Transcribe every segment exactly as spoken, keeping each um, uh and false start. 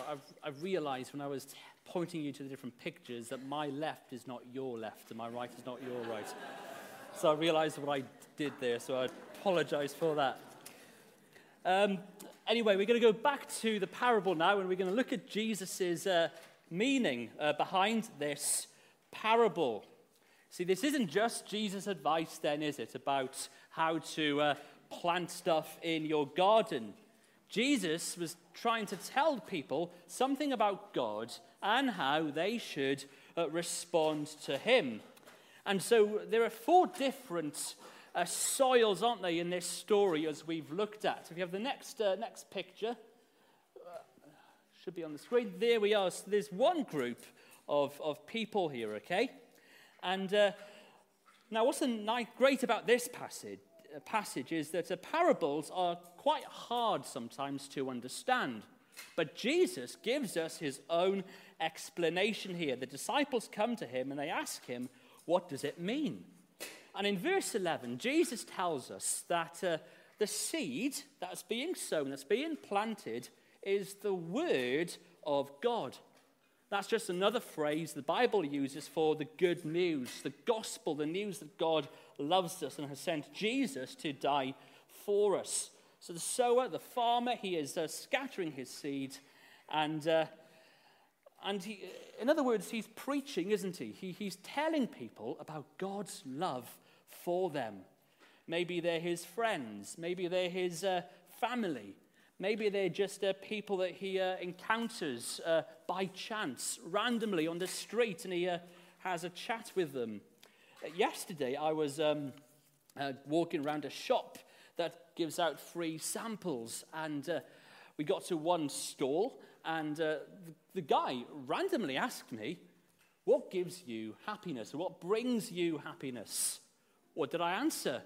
I've, I've realized when I was t- pointing you to the different pictures that my left is not your left and my right is not your right. So I realized what I did there, so I apologize for that. Um, anyway, we're going to go back to the parable now, and we're going to look at Jesus' uh, meaning uh, behind this parable. See, this isn't just Jesus' advice then, is it, about how to uh, plant stuff in your garden. Jesus was trying to tell people something about God and how they should uh, respond to him. And so there are four different uh, soils, aren't they, in this story as we've looked at. If you have the next uh, next picture, uh, should be on the screen. There we are. So there's one group of, of people here, okay? And uh, now what's the nice, great about this passage? passage is that the parables are quite hard sometimes to understand. But Jesus gives us his own explanation here. The disciples come to him and they ask him, what does it mean? And in verse eleven, Jesus tells us that uh, the seed that's being sown, that's being planted, is the word of God. That's just another phrase the Bible uses for the good news, the gospel, the news that God loves us and has sent Jesus to die for us. So the sower, the farmer, he is uh, scattering his seed, and uh, and he, in other words, he's preaching, isn't he? he? He's telling people about God's love for them. Maybe they're his friends, maybe they're his uh, family. Maybe they're just uh, people that he uh, encounters uh, by chance, randomly on the street, and he uh, has a chat with them. Uh, yesterday, I was um, uh, walking around a shop that gives out free samples, and uh, we got to one stall, and uh, the, the guy randomly asked me, what gives you happiness, or what brings you happiness? What did I answer?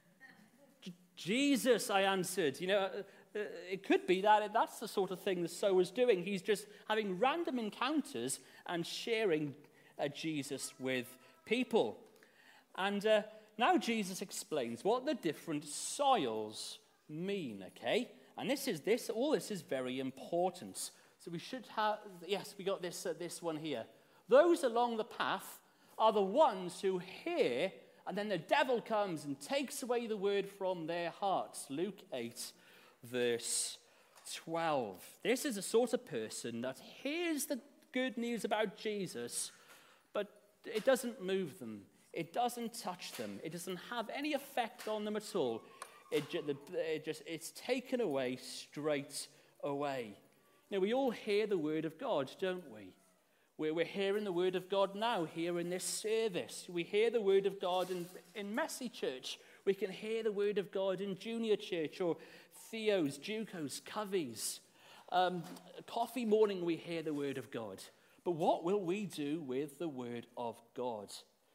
J- Jesus, I answered. You know, uh, it could be that that's the sort of thing the sower's doing. He's just having random encounters and sharing uh, Jesus with people. And uh, now Jesus explains what the different soils mean, okay? And this is this, all this is very important. So we should have, yes, we got this, uh, this one here. Those along the path are the ones who hear, and then the devil comes and takes away the word from their hearts. Luke eight, verse twelve. This is the sort of person that hears the good news about Jesus, but it doesn't move them. It doesn't touch them. It doesn't have any effect on them at all. It, ju- it just it's taken away straight away. Now, we all hear the word of God, don't we? We're, we're hearing the word of God now, here in this service. We hear the word of God in, in Messy Church. We can hear the word of God in Junior Church or Theos, Jucos, Coveys. Um, coffee morning, we hear the word of God. But what will we do with the word of God?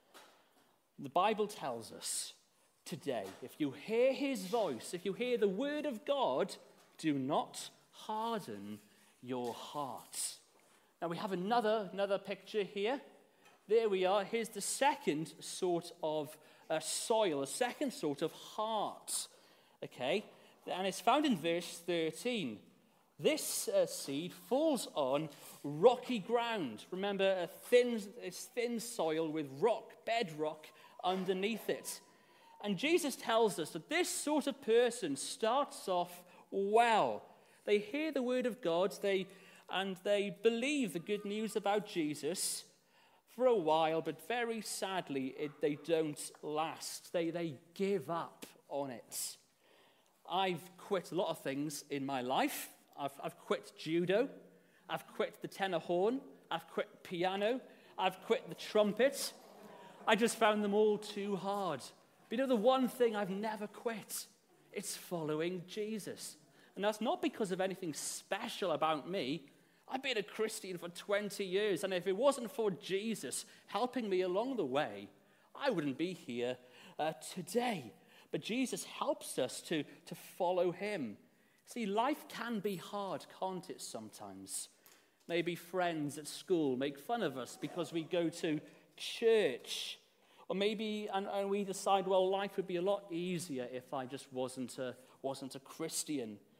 The Bible tells us today, if you hear his voice, if you hear the word of God, do not harden your hearts. Now we have another, another picture here. There we are. Here's the second sort of uh, soil, a second sort of heart. Okay? And it's found in verse thirteen. This uh, seed falls on rocky ground. Remember, a thin, it's thin soil with rock, bedrock underneath it. And Jesus tells us that this sort of person starts off well. They hear the word of God, they and they believe the good news about Jesus for a while, but very sadly, it, they don't last. They, they give up on it. I've quit a lot of things in my life. I've, I've quit judo. I've quit the tenor horn. I've quit piano. I've quit the trumpet. I just found them all too hard. But you know the one thing I've never quit? It's following Jesus. And that's not because of anything special about me. I've been a Christian for twenty years, and if it wasn't for Jesus helping me along the way, I wouldn't be here uh, today. But Jesus helps us to, to follow him. See, life can be hard, can't it, sometimes? Maybe friends at school make fun of us because we go to church. Or maybe, and, and we decide, well, life would be a lot easier if I just wasn't a, wasn't a Christian.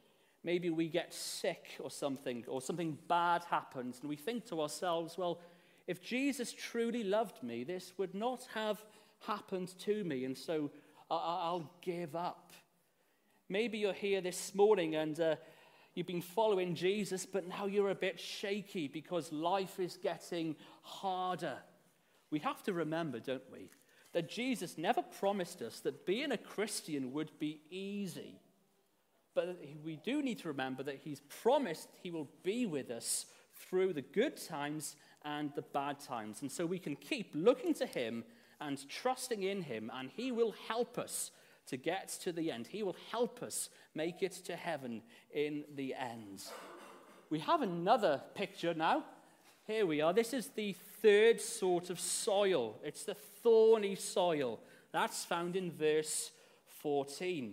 Maybe we get sick or something, or something bad happens, and we think to ourselves, well, if Jesus truly loved me, this would not have happened to me, and so I'll give up. Maybe you're here this morning and uh, you've been following Jesus, but now you're a bit shaky because life is getting harder. We have to remember, don't we, that Jesus never promised us that being a Christian would be easy. But we do need to remember that he's promised he will be with us through the good times and the bad times. And so we can keep looking to him and trusting in him, and he will help us to get to the end. He will help us make it to heaven in the end. We have another picture now. Here we are. This is the third sort of soil. It's the thorny soil. That's found in verse fourteen.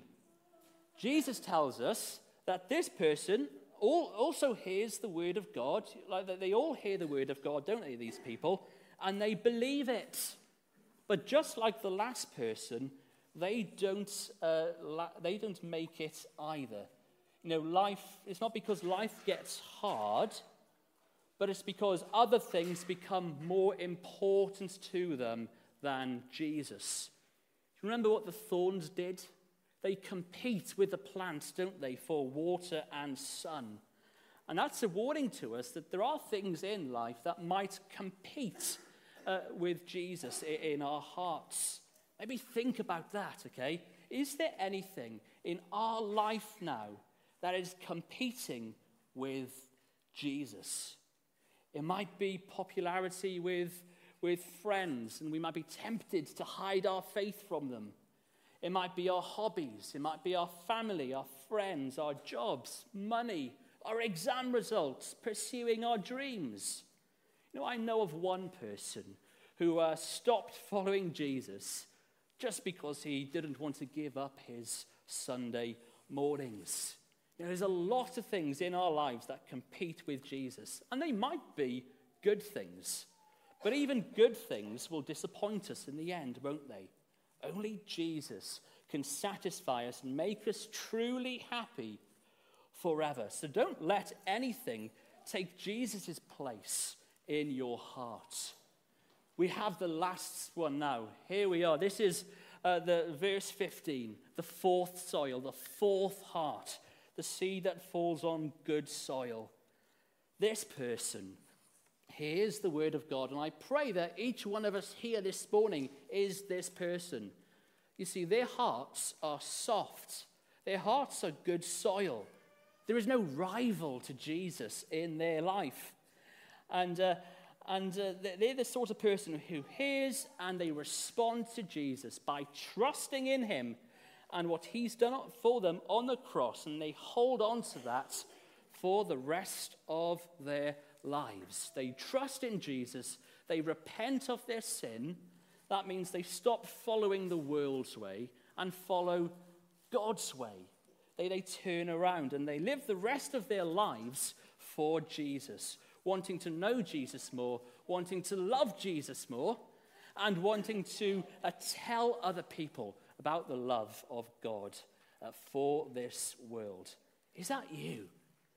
Jesus tells us that this person also hears the word of God. Like they all hear the word of God, don't they, these people? And they believe it. But just like the last person, they don't, uh, la- they don't make it either. You know, life, it's not because life gets hard, but it's because other things become more important to them than Jesus. Do you remember what the thorns did? They compete with the plants, don't they, for water and sun. And that's a warning to us that there are things in life that might compete uh, with Jesus in our hearts. Maybe think about that, okay? Is there anything in our life now that is competing with Jesus? It might be popularity with, with friends, and we might be tempted to hide our faith from them. It might be our hobbies. It might be our family, our friends, our jobs, money, our exam results, pursuing our dreams. You know, I know of one person who uh, stopped following Jesus just because he didn't want to give up his Sunday mornings. You know, there's a lot of things in our lives that compete with Jesus, and they might be good things. But even good things will disappoint us in the end, won't they? Only Jesus can satisfy us and make us truly happy forever. So don't let anything take Jesus' place in your heart. We have the last one now. Here we are. This is uh, the verse fifteen, the fourth soil, the fourth heart, the seed that falls on good soil. This person hears the word of God, and I pray that each one of us here this morning is this person. You see, their hearts are soft. Their hearts are good soil. There is no rival to Jesus in their life. And, uh, and uh, they're the sort of person who hears and they respond to Jesus by trusting in him and what he's done for them on the cross, and they hold on to that for the rest of their lives. They trust in Jesus. They repent of their sin. That means they stop following the world's way and follow God's way. They, they turn around and they live the rest of their lives for Jesus, wanting to know Jesus more, wanting to love Jesus more, and wanting to uh, tell other people about the love of God uh, for this world. Is that you?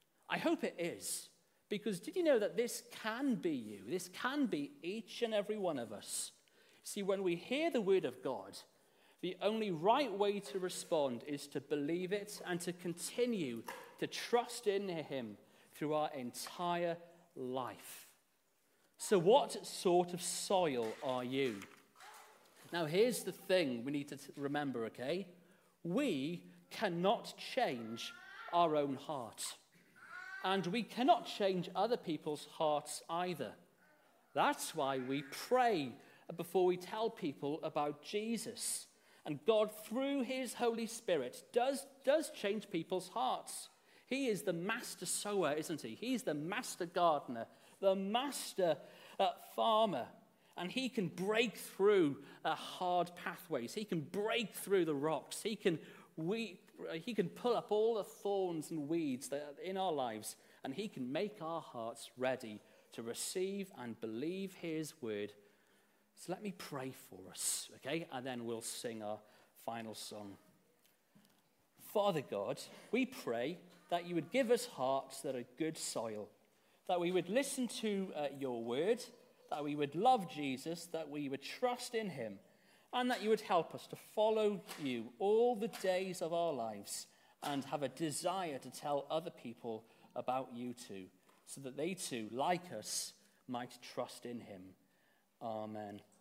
I hope it is. Because did you know that this can be you? This can be each and every one of us. See, when we hear the word of God, the only right way to respond is to believe it and to continue to trust in him through our entire life. So what sort of soil are you? Now, here's the thing we need to remember, okay? We cannot change our own heart. And we cannot change other people's hearts either. That's why we pray before we tell people about Jesus. And God, through his Holy Spirit, does, does change people's hearts. He is the master sower, isn't he? He's the master gardener, the master uh, farmer. And he can break through uh, hard pathways. He can break through the rocks. He can we, he can pull up all the thorns and weeds that are in our lives, and he can make our hearts ready to receive and believe his word. So let me pray for us, okay? And then we'll sing our final song. Father God, we pray that you would give us hearts that are good soil, that we would listen to uh, your word, that we would love Jesus, that we would trust in him, and that you would help us to follow you all the days of our lives and have a desire to tell other people about you too, so that they too, like us, might trust in him. Amen.